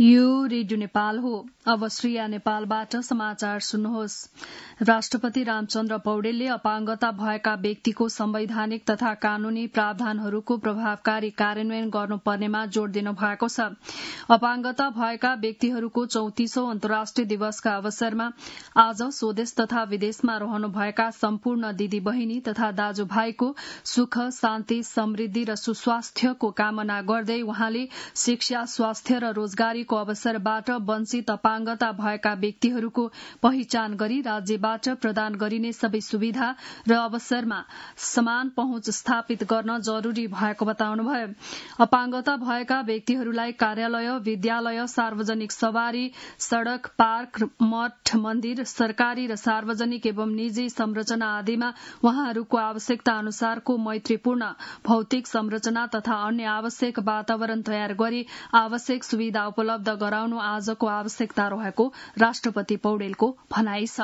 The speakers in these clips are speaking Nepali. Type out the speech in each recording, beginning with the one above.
यो रेडियो नेपाल हो। अब श्रेया नेपालबाट समाचार सुन्नुहोस्। राष्ट्रपति रामचन्द्र पौडेलले अपाङ्गता भएका व्यक्तिको संवैधानिक तथा कानूनी प्रावधानहरूको प्रभावकारी कार्यान्वयन गर्नुपर्नेमा जोड़ दिनु भएको छ। अपाङ्गता भएका व्यक्तिहरूको 34औं अन्तर्राष्ट्रिय दिवसका अवसरमा आज स्वदेश तथा विदेशमा रहनुभएका सम्पूर्ण दिदी बहिनी तथा दाजुभाइको सुख, शान्ति, समृद्धि र सुस्वास्थ्यको कामना गर्दै उहाँले शिक्षा, स्वास्थ्य र रोजगारीको अवसरबाट वञ्चित अपाङ्गता भएका व्यक्तिहरूको पहिचान गरी राज्यबाट प्रदान गरिने सबै सुविधा र अवसरमा समान पहुँच स्थापित गर्न जरूरी भएको बताउनुभयो। अपाङ्गता भएका व्यक्तिहरूलाई कार्यालय, विद्यालय, सार्वजनिक सवारी, सड़क, पार्क, मठ, मन्दिर, सरकारी र सार्वजनिक एवं निजी संरचना आदिमा उहाँहरूको आवश्यकता अनुसारको मैत्रीपूर्ण भौतिक संरचना तथा अन्य आवश्यक वातावरण तयार गरी आवश्यक सुविधा उपलब्ध गराउनु आजको आवश्यकता रहेको राष्ट्रपति पौडेलको भनाइ छ।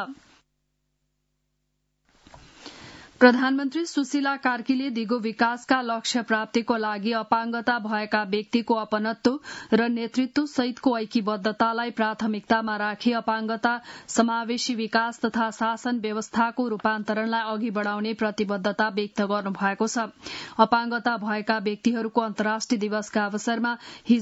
प्रधानमन्त्री सुशीला कार्कीले दिगो विकासका लक्ष्य प्राप्तिको लागि अपाङ्गता भएका व्यक्तिको अपनत्व र नेतृत्व सहितको ऐक्यबद्धतालाई प्राथमिकतामा राखी अपाङ्गता समावेशी विकास तथा शासन व्यवस्थाको रूपान्तरणलाई अघि बढ़ाउने प्रतिबद्धता व्यक्त गर्नुभएको छ। अपाङ्गता भएका व्यक्तिहरूको अन्तर्राष्ट्रिय दिवसका अवसरमा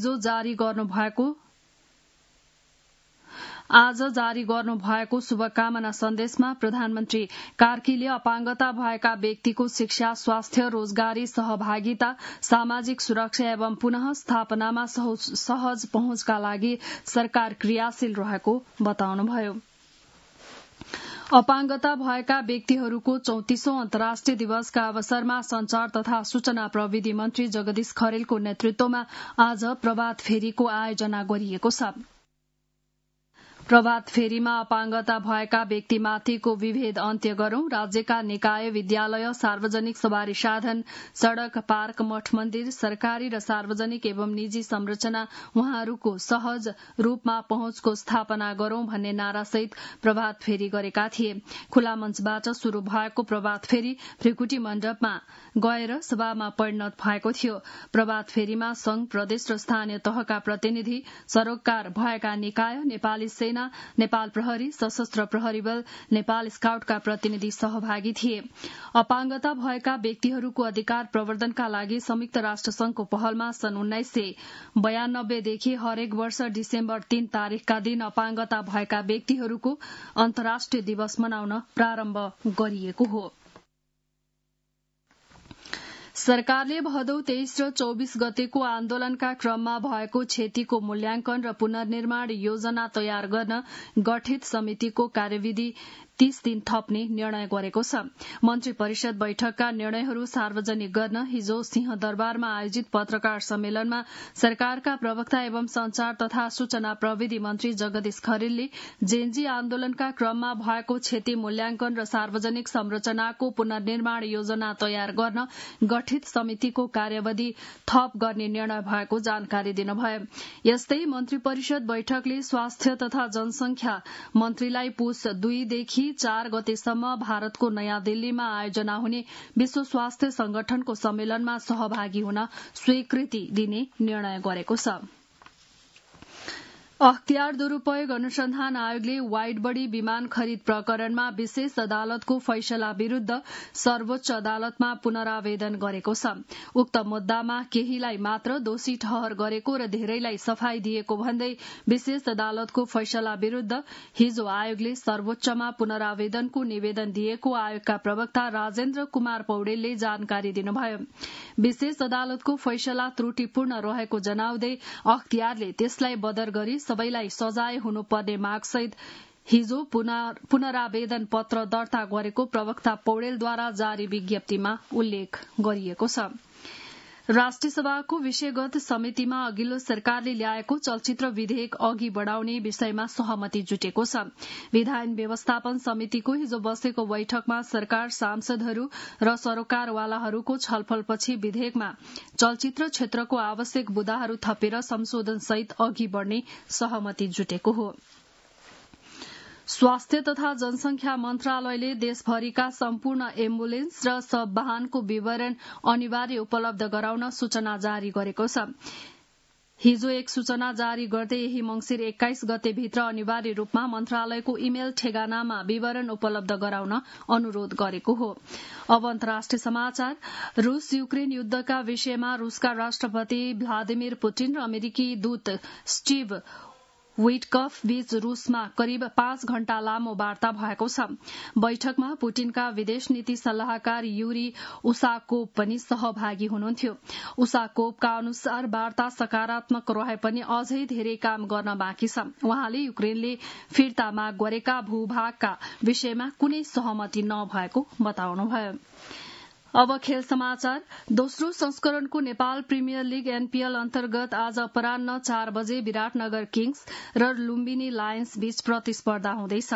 आज जारी गर्नुभएको शुभकामना सन्देशमा प्रधानमन्त्री कार्कीले अपाङ्गता भएका व्यक्तिको शिक्षा, स्वास्थ्य, रोजगारी, सहभागिता, सामाजिक सुरक्षा एवं पुनः स्थापनामा सहज पहुँचका लागि सरकार क्रियाशील रहेको बताउनुभयो। अपाङ्गता भएका व्यक्तिहरूको 34औं अन्तर्राष्ट्रिय दिवसका अवसरमा संचार तथा सूचना प्रविधि मन्त्री जगदीश खरेलको नेतृत्वमा आज प्रभात फेरीको आयोजना गरिएको छ। प्रभात फेरीमा अपाङ्गता भएका व्यक्तिमाथिको विभेद अन्त्य गरौं, राज्यका निकाय, विद्यालय, सार्वजनिक सवारी साधन, सड़क, पार्क, मठ मन्दिर, सरकारी र सार्वजनिक एवं निजी संरचना उहाँहरूको सहज रूपमा पहुँचको स्थापना गरौं भन्ने नारासहित प्रभात फेरी गरेका थिए। खुला मञ्चबाट शुरू भएको प्रभात फेरी त्रिकुटी मण्डपमा गएर सभामा परिणत भएको थियो। प्रभात फेरीमा संघ, प्रदेश र स्थानीय तहका प्रतिनिधि, सरोकार भएका निकाय, नेपाली सेना, नेपाल प्रहरी, सशस्त्र प्रहरी बल, नेपाल स्काउटका प्रतिनिधि सहभागी थिए। अपाङ्गता भएका व्यक्तिहरूको अधिकार प्रवर्धनका लागि संयुक्त राष्ट्र संघको पहलमा सन् 1992 देखि हरेक वर्ष डिसेम्बर 3 तारिकका दिन अपाङ्गता भएका व्यक्तिहरूको अन्तर्राष्ट्रिय दिवस मनाउन प्रारम्भ गरिएको हो। सरकारले भदौ 23 र 24 गतेको आन्दोलनका क्रममा भएको क्षतिको मूल्याङ्कन र पुनर्निर्माण योजना तयार गर्न गठित समितिको कार्यविधि 30 दिन थप्ने निर्णय गरेको छ। मन्त्री परिषद बैठकका निर्णयहरू सार्वजनिक गर्न हिजो सिंहदरबारमा आयोजित पत्रकार सम्मेलनमा सरकारका प्रवक्ता एवं संचार तथा सूचना प्रविधि मन्त्री जगदीश खरेलले जेएनजी आन्दोलनका क्रममा भएको क्षति मूल्याङ्कन र सार्वजनिक संरचनाको पुनर्निर्माण योजना तयार गर्न गठित समितिको कार्यविधि थप गर्ने निर्णय भएको जानकारी दिनुभयो। यस्तै मन्त्री परिषद बैठकले स्वास्थ्य तथा जनसंख्या मन्त्रीलाई पुस 2 देखि 4 गतेसम्म भारतको नयाँ दिल्लीमा आयोजना हुने विश्व स्वास्थ्य संगठनको सम्मेलनमा सहभागी हुन स्वीकृति दिने निर्णय गरेको छ। अख्तियार दुरूपयोग अनुसन्धान आयोगले वाइड बडी विमान खरिद प्रकरणमा विशेष अदालतको फैसला विरूद्ध सर्वोच्च अदालतमा पुनरावेदन गरेको छ। उक्त मुद्दामा केहीलाई मात्र दोषी ठहर गरेको र धेरैलाई सफाई दिएको भन्दै विशेष अदालतको फैसला विरूद्ध हिजो आयोगले सर्वोच्चमा पुनरावेदनको निवेदन दिएको आयोगका प्रवक्ता राजेन्द्र कुमार पौडेलले जानकारी दिनुभयो। विशेष अदालतको फैसला त्रुटिपूर्ण रहेको जनाउँदै अख्तियारले त्यसलाई बदर गरी सबैलाई सजाय हुनुपर्ने मागसहित हिजो पुनरावेदन पत्र दर्ता गरेको प्रवक्ता पौडेलद्वारा जारी विज्ञप्तिमा उल्लेख गरिएको छ। राष्ट्रिय सभाको विषयगत समितिमा अघिल्लो सरकारले ल्याएको चलचित्र विधेयक अघि बढ़ाउने विषयमा सहमति जुटेको छ। विधायन व्यवस्थापन समितिको हिजो बसेको बैठकमा सरकार, सांसदहरू र सरोकारवालाहरूको छलफलपछि विधेयकमा चलचित्र क्षेत्रको आवश्यक बुदाहरू थपेर संशोधन सहित अघि बढ़ने सहमति जुटेको हो। स्वास्थ्य तथा जनसंख्या मन्त्रालयले देशभरिका सम्पूर्ण एम्बुलेन्स र सब वाहनको विवरण अनिवार्य उपलब्ध गराउन सूचना जारी गरेको छ। हिजो एक सूचना जारी गर्दै यही मंसिर 21 गतेभित्र अनिवार्य रूपमा मन्त्रालयको इमेल ठेगानामा विवरण उपलब्ध गराउन अनुरोध गरेको हो। अब अन्तर्राष्ट्रिय समाचार। रूस युक्रेन युद्धका विषयमा रूसका राष्ट्रपति भ्लादिमिर पुटिन र अमेरिकी दूत स्टिभ विटकफ बीच रूसमा करिब 5 घण्टा लामो वार्ता भएको छ। बैठकमा पुटिनका विदेश नीति सल्लाहकार युरी उसाकोव पनि सहभागी हुनुहुन्थ्यो। उसाकोवका अनुसार वार्ता सकारात्मक रहे पनि अझै धेरै काम गर्न बाँकी छ। उहाँले युक्रेनले फिर्ता माग गरेका भूभागका विषयमा कुनै सहमति नभएको बताउनुभयो। अब खेल समाचार। दोस्रो संस्करणको नेपाल प्रिमियर लीग एनपीएल अन्तर्गत आज अपराह्न 4 बजे विराटनगर किङ्स र लुम्बिनी लायन्स बीच प्रतिस्पर्धा हुँदैछ।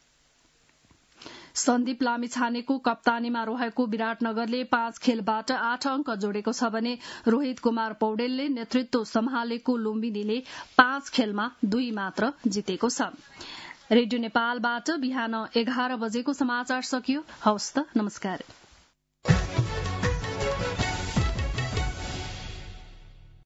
सन्दीप लामिछानेको कप्तानीमा रहेको विराटनगरले 5 खेलबाट 8 अंक जोडेको छ भने रोहित कुमार पौडेलले नेतृत्व सम्हालेको लुम्बिनीले 5 खेलमा 2 मात्र जितेको छ। रेडियो नेपालबाट बिहान 11 बजेको समाचार सकियो। हवस् त, नमस्कार।